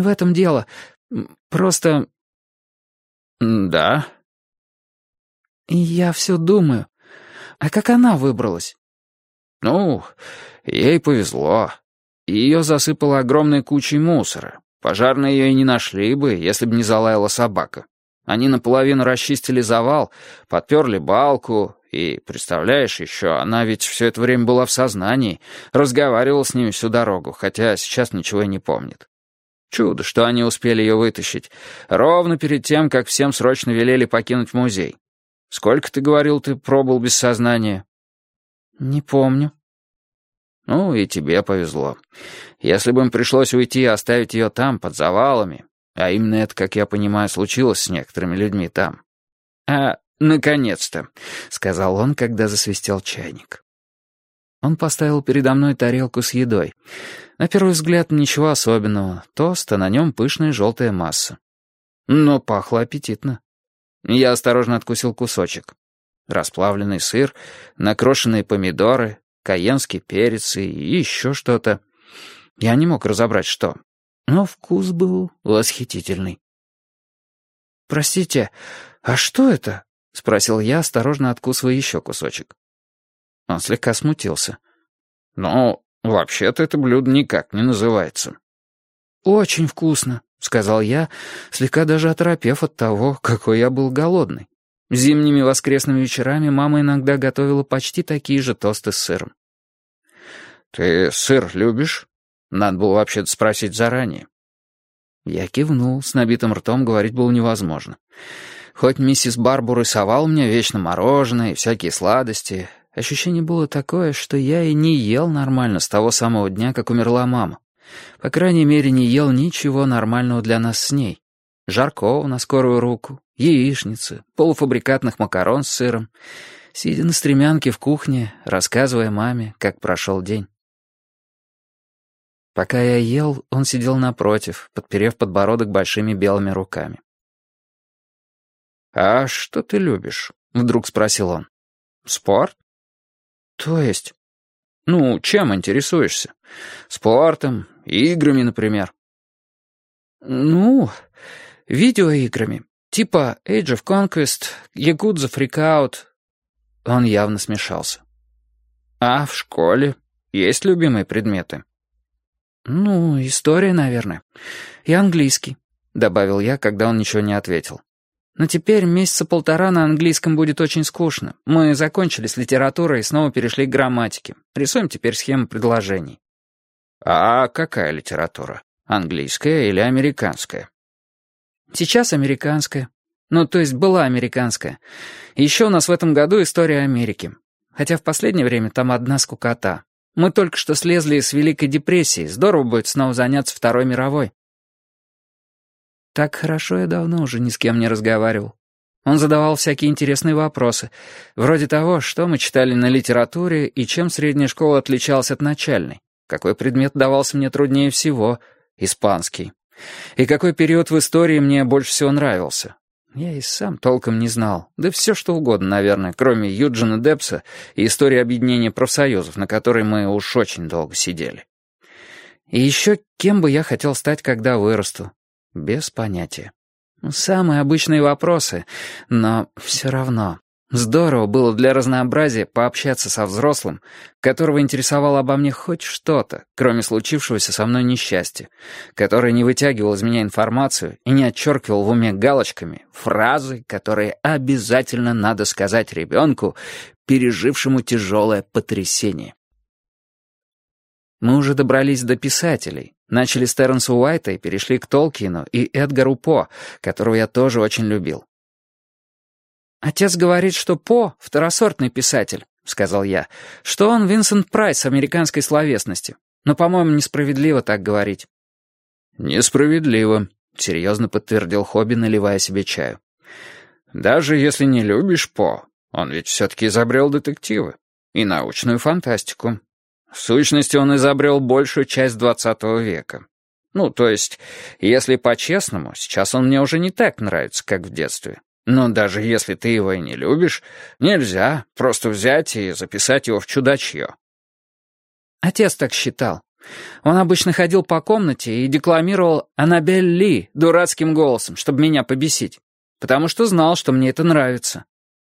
в этом дело. Просто...» «Да?» И я все думаю, а как она выбралась? «Ну, ей повезло. Ее засыпало огромной кучей мусора. Пожарные ее и не нашли бы, если бы не залаяла собака. Они наполовину расчистили завал, подперли балку, и, представляешь, еще, она ведь все это время была в сознании, разговаривала с ними всю дорогу, хотя сейчас ничего и не помнит. Чудо, что они успели ее вытащить, ровно перед тем, как всем срочно велели покинуть музей. Сколько, ты говорил, ты пробыл без сознания?» Не помню. «Ну, и тебе повезло. Если бы им пришлось уйти и оставить ее там, под завалами, а именно это, как я понимаю, случилось с некоторыми людьми там». «Наконец-то», — сказал он, когда засвистел чайник. Он поставил передо мной тарелку с едой. На первый взгляд ничего особенного. Тост, а на нем пышная желтая масса. Но пахло аппетитно. Я осторожно откусил кусочек. Расплавленный сыр, накрошенные помидоры, кайенский перец и еще что-то. Я не мог разобрать, что. Но вкус был восхитительный. «Простите, а что это?» — спросил я, осторожно откусывая еще кусочек. Он слегка смутился. «Ну, вообще-то это блюдо никак не называется». «Очень вкусно», — сказал я, слегка даже оторопев от того, какой я был голодный. Зимними воскресными вечерами мама иногда готовила почти такие же тосты с сыром. «Ты сыр любишь?» Надо было вообще-то спросить заранее. Я кивнул, с набитым ртом говорить было невозможно. Хоть миссис Барбур и совала мне вечно мороженое и всякие сладости, ощущение было такое, что я и не ел нормально с того самого дня, как умерла мама. По крайней мере, не ел ничего нормального для нас с ней. Жаркого на скорую руку, яичницы, полуфабрикатных макарон с сыром, сидя на стремянке в кухне, рассказывая маме, как прошел день. Пока я ел, он сидел напротив, подперев подбородок большими белыми руками. «А что ты любишь?» — вдруг спросил он. «Спорт?» «То есть?» «Ну, чем интересуешься? Спортом, играми, например?» «Ну, видеоиграми. Типа Age of Conquest, Yakuza Freakout». Он явно смешался. «А в школе есть любимые предметы?» «Ну, история, наверное. И английский», — добавил я, когда он ничего не ответил. «Но теперь месяца полтора на английском будет очень скучно. Мы закончили с литературой и снова перешли к грамматике. Рисуем теперь схемы предложений». «А какая литература? Английская или американская?» «Сейчас американская. Ну, то есть была американская. Еще у нас в этом году история Америки. Хотя в последнее время там одна скукота. Мы только что слезли из Великой депрессии. Здорово будет снова заняться Второй мировой». Так хорошо я давно уже ни с кем не разговаривал. Он задавал всякие интересные вопросы, вроде того, что мы читали на литературе и чем средняя школа отличалась от начальной, какой предмет давался мне труднее всего, испанский, и какой период в истории мне больше всего нравился. Я и сам толком не знал, да все что угодно, наверное, кроме Юджина Депса и истории объединения профсоюзов, на которой мы уж очень долго сидели. И еще кем бы я хотел стать, когда вырасту. Без понятия. Самые обычные вопросы, но все равно. Здорово было для разнообразия пообщаться со взрослым, которого интересовало обо мне хоть что-то, кроме случившегося со мной несчастья, который не вытягивал из меня информацию и не отчеркивал в уме галочками фразы, которые обязательно надо сказать ребенку, пережившему тяжелое потрясение. Мы уже добрались до писателей. Начали с Терренса Уайта и перешли к Толкину и Эдгару По, которого я тоже очень любил. «Отец говорит, что По — второсортный писатель», — сказал я, «что он Винсент Прайс американской словесности. Но, по-моему, несправедливо так говорить». «Несправедливо», — серьезно подтвердил Хобби, наливая себе чаю. «Даже если не любишь По, он ведь все-таки изобрел детективы и научную фантастику. В сущности, он изобрел большую часть XX века. Ну, то есть, если по-честному, сейчас он мне уже не так нравится, как в детстве. Но даже если ты его и не любишь, нельзя просто взять и записать его в чудачье». «Отец так считал. Он обычно ходил по комнате и декламировал «Аннабель Ли» дурацким голосом, чтобы меня побесить, потому что знал, что мне это нравится.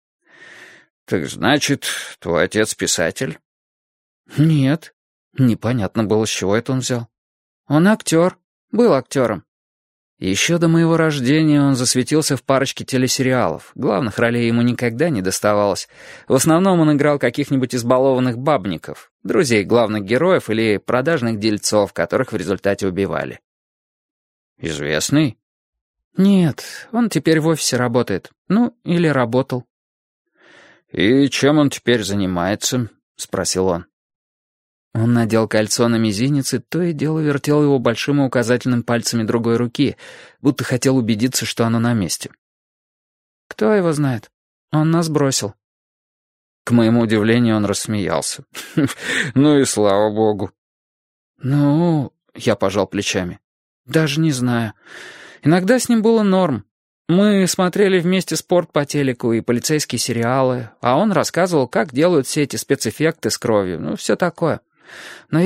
«Так значит, твой отец писатель?» «Нет». Непонятно было, с чего это он взял. «Он актер. Был актером. Еще до моего рождения он засветился в парочке телесериалов. Главных ролей ему никогда не доставалось. В основном он играл каких-нибудь избалованных бабников, друзей главных героев или продажных дельцов, которых в результате убивали». «Известный?» «Нет, он теперь в офисе работает. Ну, или работал». «И чем он теперь занимается?» — спросил он. Он надел кольцо на мизинец и то и дело вертел его большим и указательным пальцами другой руки, будто хотел убедиться, что оно на месте. «Кто его знает? Он нас бросил». К моему удивлению, он рассмеялся. «Ну и слава богу». «Ну...» — я пожал плечами. «Даже не знаю. Иногда с ним было норм. Мы смотрели вместе спорт по телеку и полицейские сериалы, а он рассказывал, как делают все эти спецэффекты с кровью, ну, все такое. Но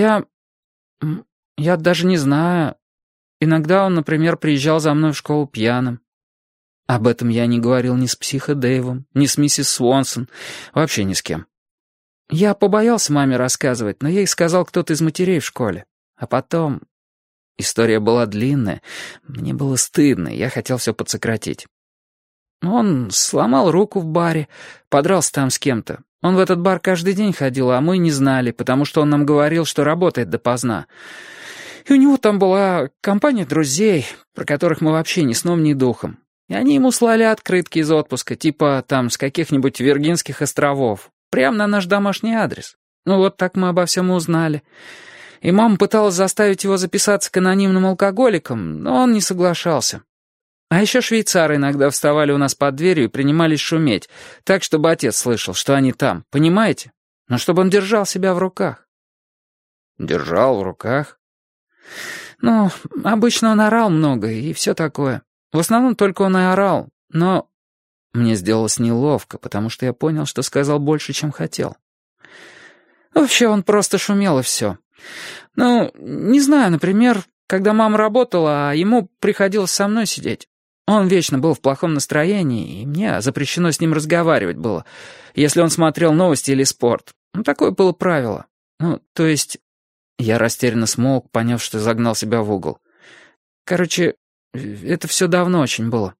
я даже не знаю. Иногда он, например, приезжал за мной в школу пьяным. Об этом я не говорил ни с психо Дэйвом, ни с миссис Свонсон, вообще ни с кем. Я побоялся маме рассказывать, но ей сказал кто-то из матерей в школе. А потом... История была длинная, мне было стыдно, я хотел все подсократить. Он сломал руку в баре, подрался там с кем-то. Он в этот бар каждый день ходил, а мы не знали, потому что он нам говорил, что работает допоздна. И у него там была компания друзей, про которых мы вообще ни сном, ни духом. И они ему слали открытки из отпуска, типа там с каких-нибудь Виргинских островов, прямо на наш домашний адрес. Ну вот так мы обо всем узнали. И мама пыталась заставить его записаться к анонимным алкоголикам, но он не соглашался. А еще швейцары иногда вставали у нас под дверью и принимались шуметь, так, чтобы отец слышал, что они там, понимаете? Но чтобы он держал себя в руках. «Держал в руках?» Ну, обычно он орал много и все такое. В основном только он и орал, но... Мне сделалось неловко, потому что я понял, что сказал больше, чем хотел. Вообще он просто шумел и все. Ну, не знаю, например, когда мама работала, а ему приходилось со мной сидеть. Он вечно был в плохом настроении, и мне запрещено с ним разговаривать было, если он смотрел новости или спорт. Ну, такое было правило. Ну, то есть... Я растерянно смолк, поняв, что загнал себя в угол. Короче, это все давно очень было.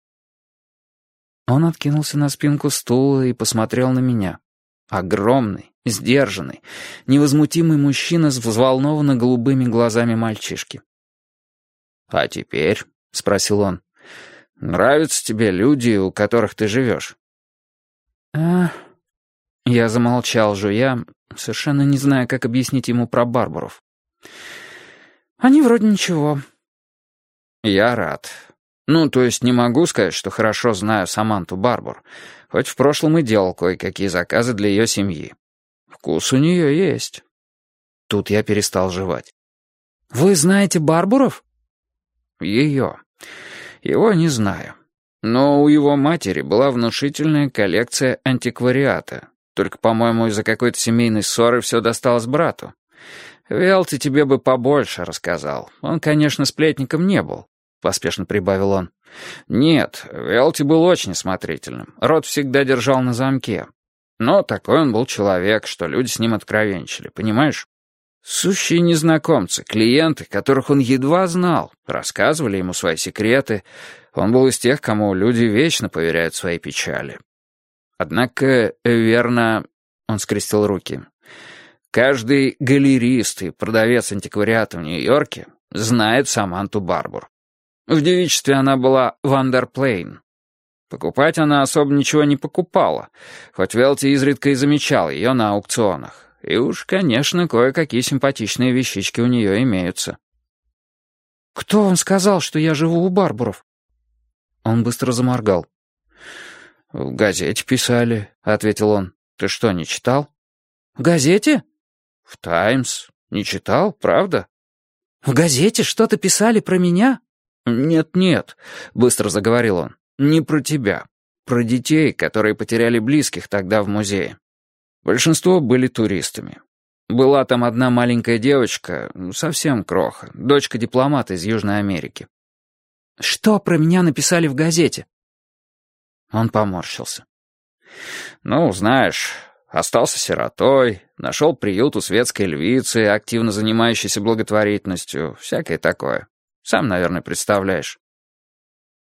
Он откинулся на спинку стула и посмотрел на меня. Огромный, сдержанный, невозмутимый мужчина с взволнованно голубыми глазами мальчишки. «А теперь?» — спросил он. «Нравятся тебе люди, у которых ты живешь?» Я замолчал, жуя, совершенно не зная, как объяснить ему про Барбаров. «Они вроде ничего». «Я рад. Ну, то есть не могу сказать, что хорошо знаю Саманту Барбар, хоть в прошлом и делал кое-какие заказы для ее семьи. Вкус у нее есть». Тут я перестал жевать. «Вы знаете Барбаров?» «Ее. Его не знаю. Но у его матери была внушительная коллекция антиквариата. Только, по-моему, из-за какой-то семейной ссоры все досталось брату. Велти тебе бы побольше рассказал. Он, конечно, сплетником не был», — поспешно прибавил он. «Нет, Велти был очень осмотрительным. Рот всегда держал на замке. Но такой он был человек, что люди с ним откровенничали, понимаешь? Сущие незнакомцы, клиенты, которых он едва знал, рассказывали ему свои секреты. Он был из тех, кому люди вечно поверяют свои печали. Однако, верно, он скрестил руки, каждый галерист и продавец антиквариата в Нью-Йорке знает Саманту Барбар. В девичестве она была Вандерплейн. Покупать она особо ничего не покупала, хоть Велти изредка и замечал ее на аукционах. И уж, конечно, кое-какие симпатичные вещички у нее имеются. «Кто вам сказал, что я живу у Барбаров?» Он быстро заморгал. «В газете писали», — ответил он. «Ты что, не читал?» «В газете?» «В «Таймс». Не читал, правда?» «В газете что-то писали про меня?» «Нет», — быстро заговорил он. «Не про тебя. Про детей, которые потеряли близких тогда в музее. Большинство были туристами. Была там одна маленькая девочка, совсем кроха, дочка дипломата из Южной Америки. Что про меня написали в газете? Он поморщился. Ну, знаешь, остался сиротой, нашел приют у светской львицы, активно занимающейся благотворительностью, всякое такое. Сам, наверное, представляешь.